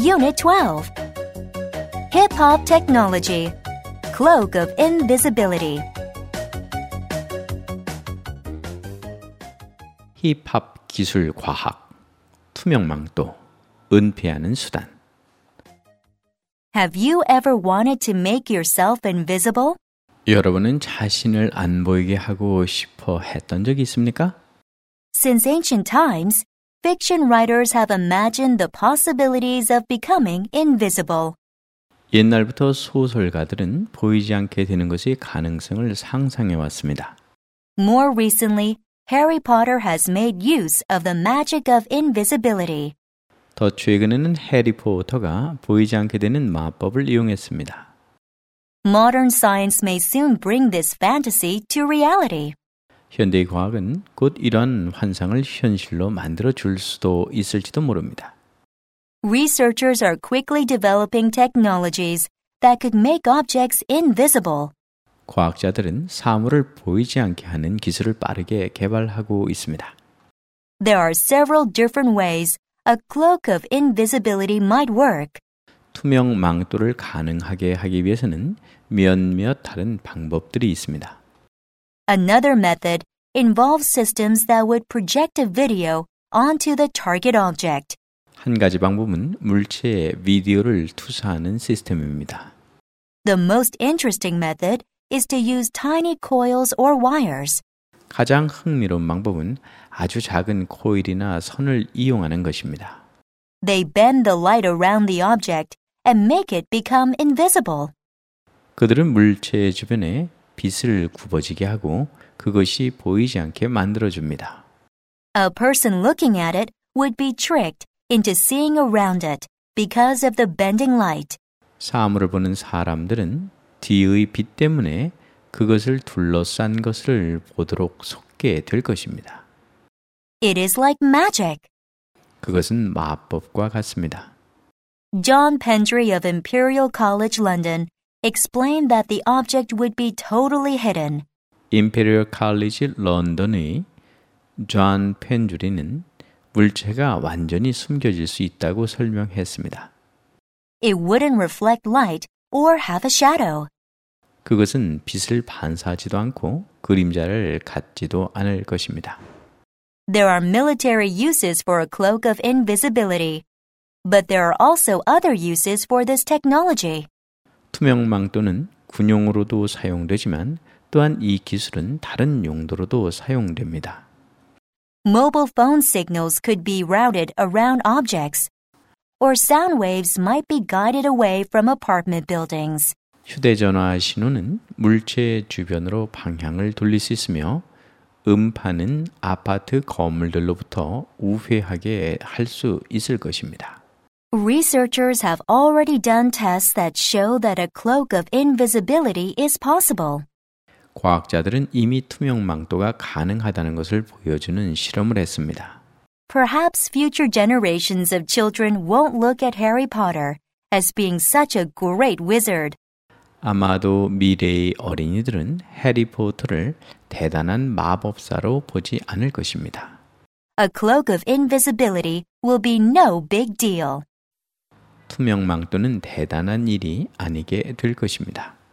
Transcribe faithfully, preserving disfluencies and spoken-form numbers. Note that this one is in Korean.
Unit twelve. Hip-hop technology. Cloak of invisibility. 힙합 기술 과학, 투명망도, 은폐하는 수단. Have you ever wanted to make yourself invisible? 여러분은 자신을 안 보이게 하고 싶어 했던 적이 있습니까? Since ancient times, fiction writers have imagined the possibilities of becoming invisible. 옛날부터 소설가들은 보이지 않게 되는 것의 가능성을 상상해 왔습니다. More recently, Harry Potter has made use of the magic of invisibility. 더 최근에는 해리포터가 보이지 않게 되는 마법을 이용했습니다. Modern science may soon bring this fantasy to reality. 현대의 과학은 곧 이러한 환상을 현실로 만들어 줄 수도 있을지도 모릅니다. Researchers are quickly developing technologies that could make objects invisible. 과학자들은 사물을 보이지 않게 하는 기술을 빠르게 개발하고 있습니다. There are several different ways a cloak of invisibility might work. 투명 망토를 가능하게 하기 위해서는 몇몇 다른 방법들이 있습니다. Another method involves systems that would project a video onto the target object. 한 가지 방법은 물체에 비디오를 투사하는 시스템입니다. The most interesting method is to use tiny coils or wires. 가장 흥미로운 방법은 아주 작은 코일이나 선을 이용하는 것입니다. They bend the light around the object and make it become invisible. 그들은 물체 주변에 빛을 굽어지게 하고 그것이 보이지 않게 만들어줍니다. A person looking at it would be tricked into seeing around it because of the bending light. 사물을 보는 사람들은 뒤의 빛 때문에 그것을 둘러싼 것을 보도록 속게 될 것입니다. It is like magic. 그것은 마법과 같습니다. John Pendry of Imperial College London explained that the object would be totally hidden. 임페리얼 칼리지 런던의 존 펜주리는 물체가 완전히 숨겨질 수 있다고 설명했습니다. It wouldn't reflect light or have a shadow. 그것은 빛을 반사하지도 않고 그림자를 갖지도 않을 것입니다. There are military uses for a cloak of invisibility, but there are also other uses for this technology. 투명망토는 군용으로도 사용되지만 또한 이 기술은 다른 용도로도 사용됩니다. Mobile phone signals could be routed around objects, or sound waves might be guided away from apartment buildings. 휴대전화 신호는 물체 주변으로 방향을 돌릴 수 있으며 음파는 아파트 건물들로부터 우회하게 할 수 있을 것입니다. Researchers have already done tests that show that a cloak of invisibility is possible. 과학자들은 이미 투명망토가 가능하다는 것을 보여주는 실험을 했습니다. Perhaps future generations of children won't look at Harry Potter as being such a great wizard. 아마도 미래의 어린이들은 해리포터를 대단한 마법사로 보지 않을 것입니다. A cloak of invisibility will be no big deal. 투명망토는 대단한 일이 아니게 될 것입니다.